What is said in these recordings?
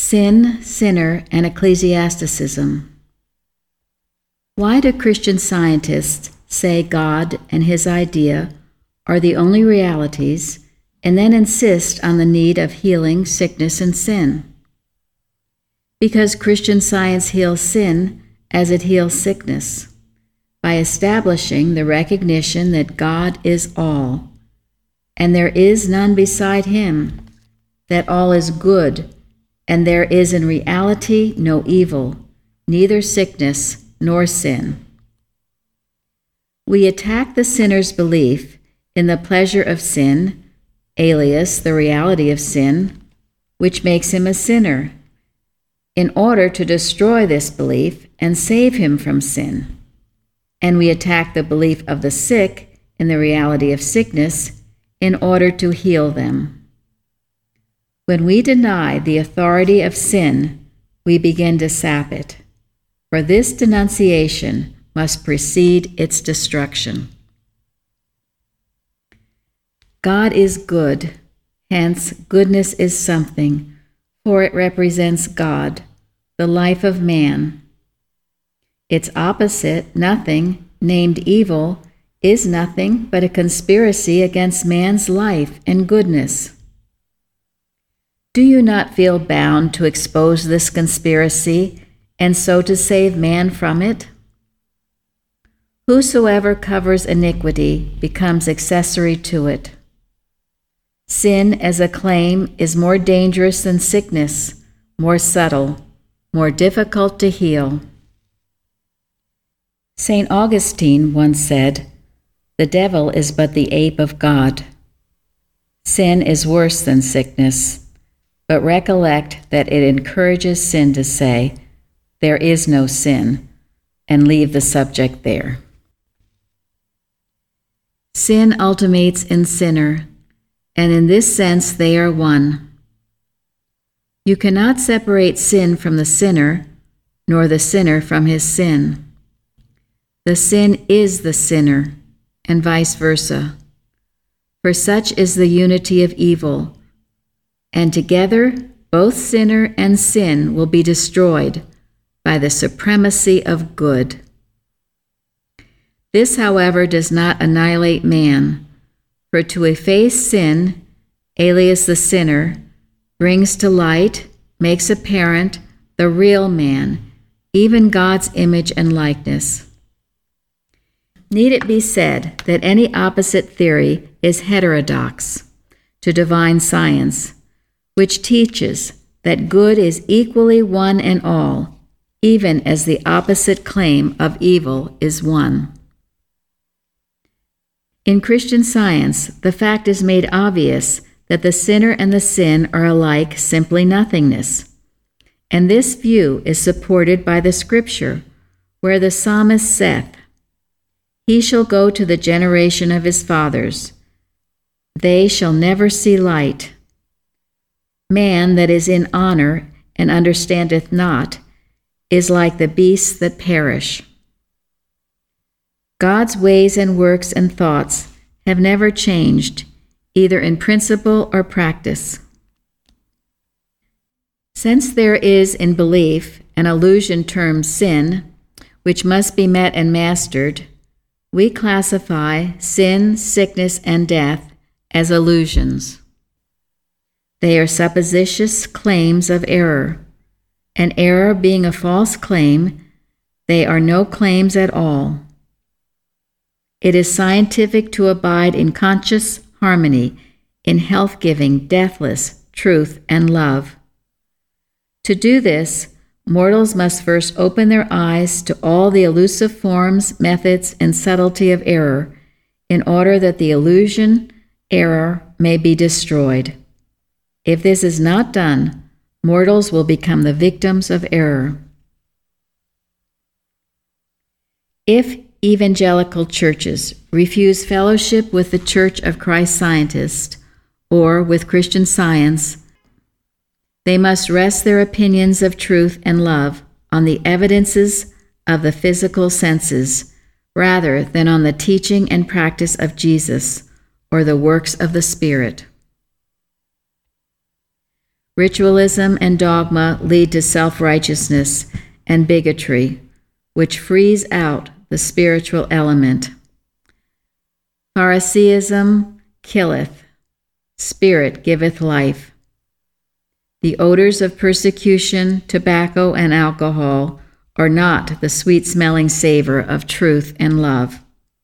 Sin, Sinner, and Ecclesiasticism. Why do Christian scientists say God and his idea are the only realities and then insist on the need of healing sickness and sin? Because Christian science heals sin as it heals sickness, by establishing the recognition that God is all, and there is none beside him, that all is good, and there is in reality no evil, neither sickness nor sin. We attack the sinner's belief in the pleasure of sin, alias the reality of sin, which makes him a sinner, in order to destroy this belief and save him from sin. And we attack the belief of the sick in the reality of sickness in order to heal them. When we deny the authority of sin, we begin to sap it, for this denunciation must precede its destruction. God is good, hence goodness is something, for it represents God, the life of man. Its opposite, nothing, named evil, is nothing but a conspiracy against man's life and goodness. Do you not feel bound to expose this conspiracy and so to save man from it? Whosoever covers iniquity becomes accessory to it. Sin as a claim is more dangerous than sickness, more subtle, more difficult to heal. St. Augustine once said, "The devil is but the ape of God." Sin is worse than sickness, but recollect that it encourages sin to say, "There is no sin," and leave the subject there. Sin ultimates in sinner, and in this sense they are one. You cannot separate sin from the sinner, nor the sinner from his sin. The sin is the sinner, and vice versa. For such is the unity of evil, and together both sinner and sin will be destroyed by the supremacy of good. This, however, does not annihilate man, for to efface sin, alias the sinner, brings to light, makes apparent the real man, even God's image and likeness. Need it be said that any opposite theory is heterodox to divine science, which teaches that good is equally one and all, even as the opposite claim of evil is one. In Christian Science, the fact is made obvious that the sinner and the sin are alike simply nothingness, and this view is supported by the Scripture, where the psalmist saith, "He shall go to the generation of his fathers. They shall never see light. Man that is in honor and understandeth not is like the beasts that perish." God's ways and works and thoughts have never changed, either in principle or practice. Since there is in belief an illusion termed sin, which must be met and mastered, we classify sin, sickness, and death as illusions. They are supposititious claims of error. An error being a false claim, they are no claims at all. It is scientific to abide in conscious harmony, in health-giving, deathless truth and love. To do this, mortals must first open their eyes to all the elusive forms, methods, and subtlety of error, in order that the illusion, error, may be destroyed. If this is not done, mortals will become the victims of error. If evangelical churches refuse fellowship with the Church of Christ Scientist or with Christian Science, they must rest their opinions of truth and love on the evidences of the physical senses rather than on the teaching and practice of Jesus or the works of the Spirit. Ritualism and dogma lead to self-righteousness and bigotry, which frees out the spiritual element. Phariseeism killeth, spirit giveth life. The odors of persecution, tobacco, and alcohol are not the sweet-smelling savor of truth and love.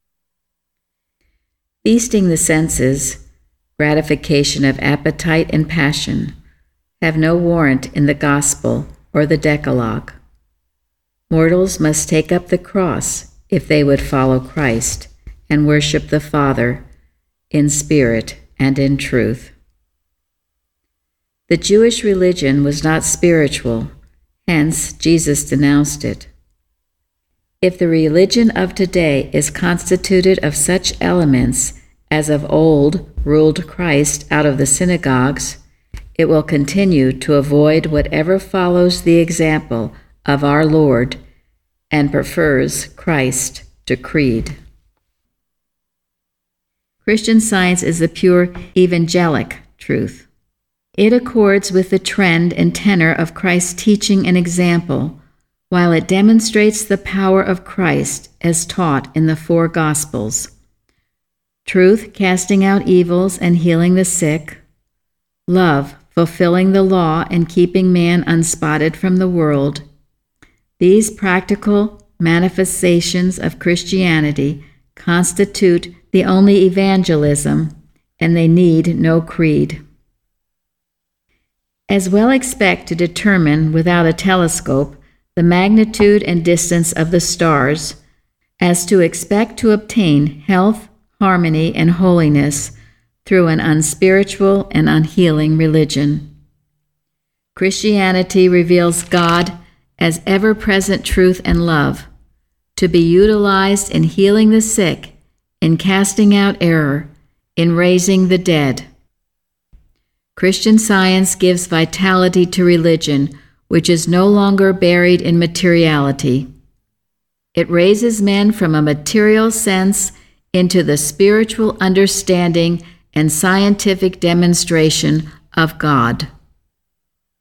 Feasting the senses, gratification of appetite and passion, have no warrant in the gospel or the Decalogue. Mortals must take up the cross if they would follow Christ and worship the Father in spirit and in truth. The Jewish religion was not spiritual, hence Jesus denounced it. If the religion of today is constituted of such elements as of old ruled Christ out of the synagogues, it will continue to avoid whatever follows the example of our Lord and prefers Christ to creed. Christian Science is the pure evangelic truth. It accords with the trend and tenor of Christ's teaching and example, while it demonstrates the power of Christ as taught in the four Gospels. Truth, casting out evils and healing the sick. Love, fulfilling the law and keeping man unspotted from the world. These practical manifestations of Christianity constitute the only evangelism, and they need no creed. As well expect to determine without a telescope the magnitude and distance of the stars, as to expect to obtain health, harmony, and holiness through an unspiritual and unhealing religion. Christianity reveals God as ever-present truth and love, to be utilized in healing the sick, in casting out error, in raising the dead. Christian Science gives vitality to religion, which is no longer buried in materiality. It raises men from a material sense into the spiritual understanding and scientific demonstration of God.